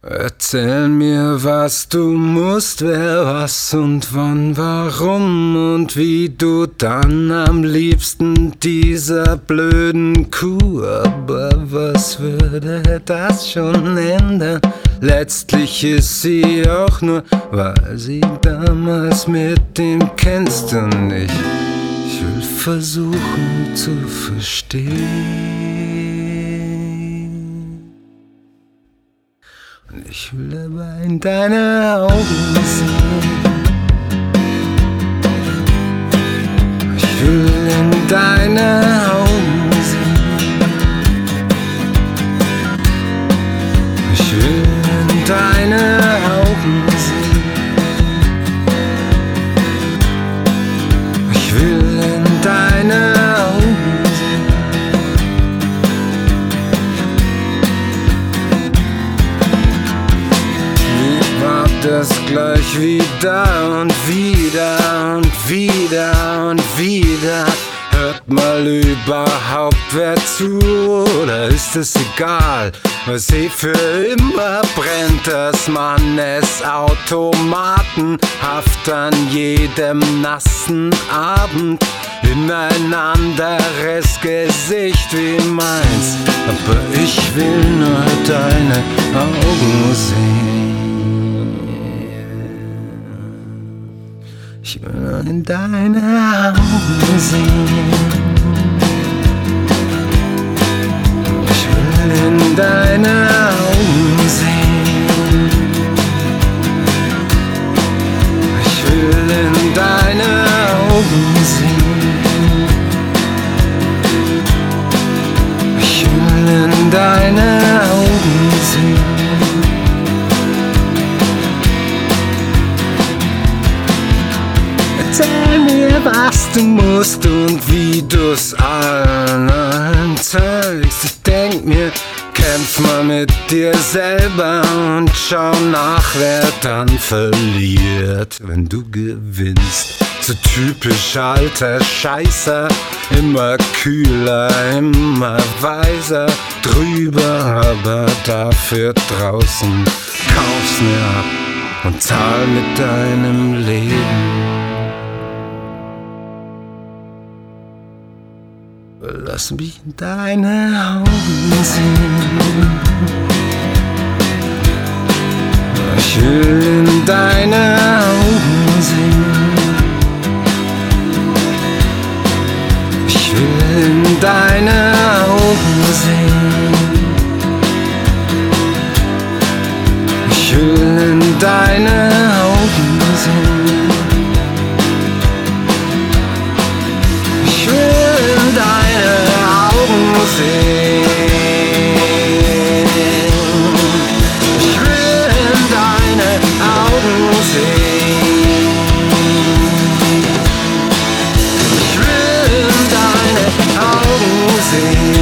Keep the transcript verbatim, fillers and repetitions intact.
Erzähl mir, was du musst, wer, was und wann, warum und wie du dann am liebsten dieser blöden Kuh. Aber was würde das schon ändern? Letztlich ist sie auch nur, weil sie damals mit dem kennst und ich. Ich will versuchen zu verstehen. Und ich will aber in deine Augen sehen. Ich will in deine Augen sehen. Ich will in deine Augen sehen. Ich will in deine Augen sehen. Wie war das gleich wieder und wieder und wieder und wieder? Hört mal überhaupt wer zu, oder ist es egal, was eh für immer brennt, dass man es automatenhaft an jedem nassen Abend in ein anderes Gesicht wie meins. Aber ich will nur deine Augen sehen. Ich will nur in deine Augen sehen. Ich will in deine Augen sehen. Ich will in deine Augen sehen. Ich will in deine Augen sehen. Erzähl mir, was du musst und wie du's allen zeigst. Ich denk mir, kämpf mal mit dir selber und schau nach, wer dann verliert, wenn du gewinnst. So typisch alter Scheißer, immer kühler, immer weiser, drüber, aber dafür draußen. Kauf's mir ab und zahl mit deinem Leben. Lass mich in deine Augen sehen. Ich will in deine Augen sehen. Ich will in deine Augen sehen. Ich will in deine Augen sehen. Ich will in deine Augen sehen. Ich will in deine Augen sehen. Ich will in deine Augen sehen.